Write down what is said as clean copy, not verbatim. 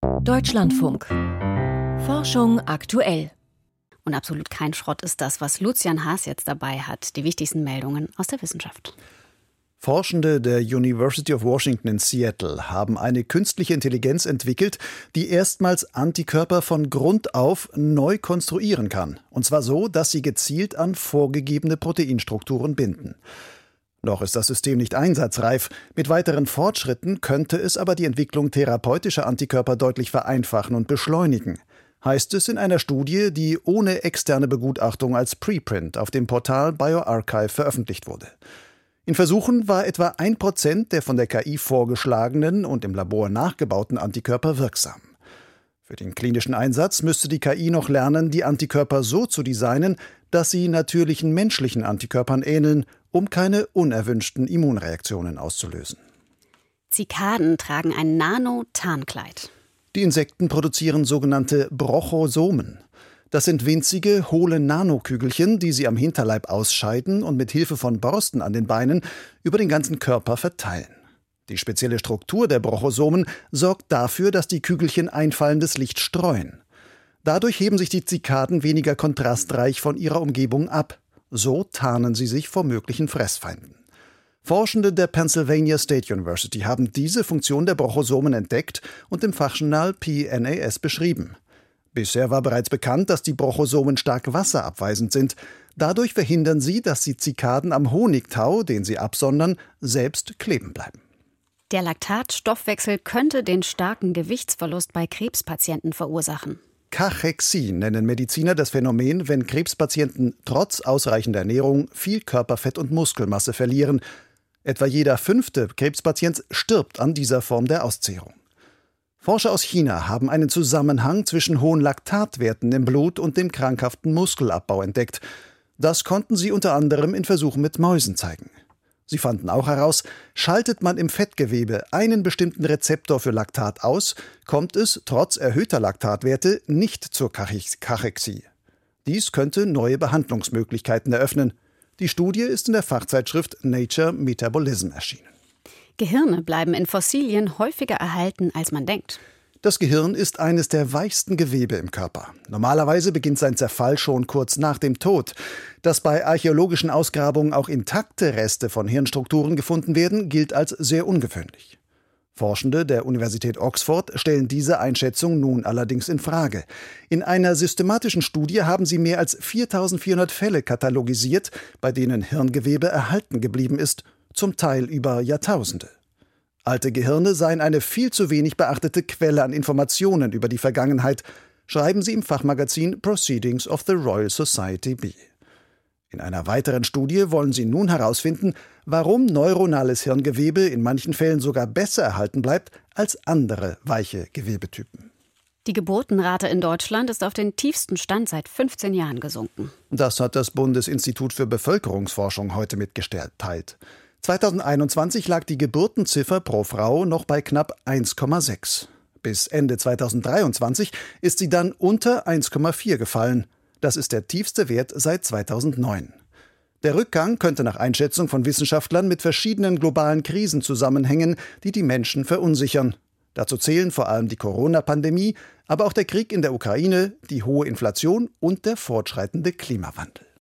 Deutschlandfunk. Forschung aktuell. Und absolut kein Schrott ist das, was Lucian Haas jetzt dabei hat. Die wichtigsten Meldungen aus der Wissenschaft. Forschende der University of Washington in Seattle haben eine künstliche Intelligenz entwickelt, die erstmals Antikörper von Grund auf neu konstruieren kann. Und zwar so, dass sie gezielt an vorgegebene Proteinstrukturen binden. Noch ist das System nicht einsatzreif. Mit weiteren Fortschritten könnte es aber die Entwicklung therapeutischer Antikörper deutlich vereinfachen und beschleunigen. Heißt es in einer Studie, die ohne externe Begutachtung als Preprint auf dem Portal bioRxiv veröffentlicht wurde. In Versuchen war etwa 1% der von der KI vorgeschlagenen und im Labor nachgebauten Antikörper wirksam. Für den klinischen Einsatz müsste die KI noch lernen, die Antikörper so zu designen, dass sie natürlichen menschlichen Antikörpern ähneln, um keine unerwünschten Immunreaktionen auszulösen. Zikaden tragen ein Nano-Tarnkleid. Die Insekten produzieren sogenannte Brochosomen. Das sind winzige, hohle Nanokügelchen, die sie am Hinterleib ausscheiden und mit Hilfe von Borsten an den Beinen über den ganzen Körper verteilen. Die spezielle Struktur der Brochosomen sorgt dafür, dass die Kügelchen einfallendes Licht streuen. Dadurch heben sich die Zikaden weniger kontrastreich von ihrer Umgebung ab. So tarnen sie sich vor möglichen Fressfeinden. Forschende der Pennsylvania State University haben diese Funktion der Brochosomen entdeckt und im Fachjournal PNAS beschrieben. Bisher war bereits bekannt, dass die Brochosomen stark wasserabweisend sind. Dadurch verhindern sie, dass die Zikaden am Honigtau, den sie absondern, selbst kleben bleiben. Der Laktatstoffwechsel könnte den starken Gewichtsverlust bei Krebspatienten verursachen. Kachexie nennen Mediziner das Phänomen, wenn Krebspatienten trotz ausreichender Ernährung viel Körperfett und Muskelmasse verlieren. Etwa jeder 5. Krebspatient stirbt an dieser Form der Auszehrung. Forscher aus China haben einen Zusammenhang zwischen hohen Laktatwerten im Blut und dem krankhaften Muskelabbau entdeckt. Das konnten sie unter anderem in Versuchen mit Mäusen zeigen. Sie fanden auch heraus, schaltet man im Fettgewebe einen bestimmten Rezeptor für Laktat aus, kommt es trotz erhöhter Laktatwerte nicht zur Kachexie. Dies könnte neue Behandlungsmöglichkeiten eröffnen. Die Studie ist in der Fachzeitschrift Nature Metabolism erschienen. Gehirne bleiben in Fossilien häufiger erhalten, als man denkt. Das Gehirn ist eines der weichsten Gewebe im Körper. Normalerweise beginnt sein Zerfall schon kurz nach dem Tod. Dass bei archäologischen Ausgrabungen auch intakte Reste von Hirnstrukturen gefunden werden, gilt als sehr ungewöhnlich. Forschende der Universität Oxford stellen diese Einschätzung nun allerdings in Frage. In einer systematischen Studie haben sie mehr als 4.400 Fälle katalogisiert, bei denen Hirngewebe erhalten geblieben ist, zum Teil über Jahrtausende. Alte Gehirne seien eine viel zu wenig beachtete Quelle an Informationen über die Vergangenheit, schreiben sie im Fachmagazin Proceedings of the Royal Society B. In einer weiteren Studie wollen sie nun herausfinden, warum neuronales Hirngewebe in manchen Fällen sogar besser erhalten bleibt als andere weiche Gewebetypen. Die Geburtenrate in Deutschland ist auf den tiefsten Stand seit 15 Jahren gesunken. Das hat das Bundesinstitut für Bevölkerungsforschung heute mitgeteilt. 2021 lag die Geburtenziffer pro Frau noch bei knapp 1,6. Bis Ende 2023 ist sie dann unter 1,4 gefallen. Das ist der tiefste Wert seit 2009. Der Rückgang könnte nach Einschätzung von Wissenschaftlern mit verschiedenen globalen Krisen zusammenhängen, die die Menschen verunsichern. Dazu zählen vor allem die Corona-Pandemie, aber auch der Krieg in der Ukraine, die hohe Inflation und der fortschreitende Klimawandel.